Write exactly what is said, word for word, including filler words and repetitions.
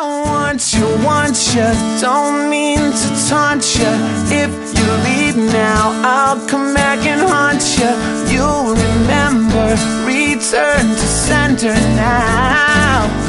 want you, want you, don't mean to taunt you. If you leave now, I'll come back and haunt you. You'll remember, return to center now.